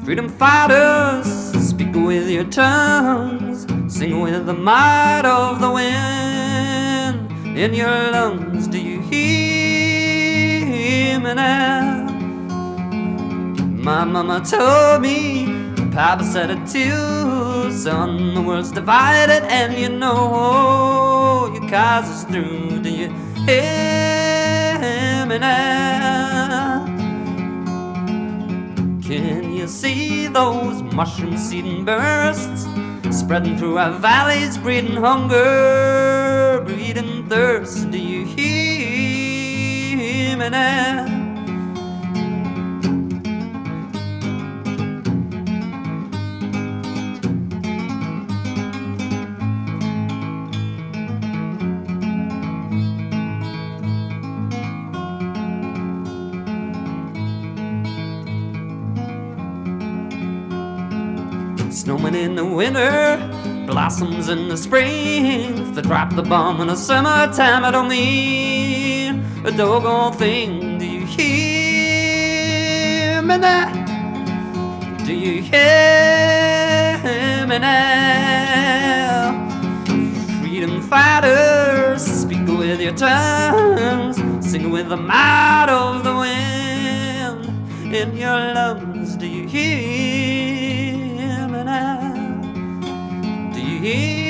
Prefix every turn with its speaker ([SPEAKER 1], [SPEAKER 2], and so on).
[SPEAKER 1] Freedom fighters, speak with your tongues, sing with the might of the wind in your lungs. Do you hear me now? My mama told me, Papa said it too, son, the world's divided and you know your cause is through. Do you hear me now? Can you see those mushroom seeding bursts spreading through our valleys, breeding hunger, breeding thirst? Do you hear me now? Snowmen in the winter, blossoms in the spring. If they drop the bomb in the summertime, I don't mean a doggone thing. Do you hear me now? Do you hear me now? Freedom fighters, speak with your tongues, sing with the might of the wind in your lungs. Do you hear? Do you hear?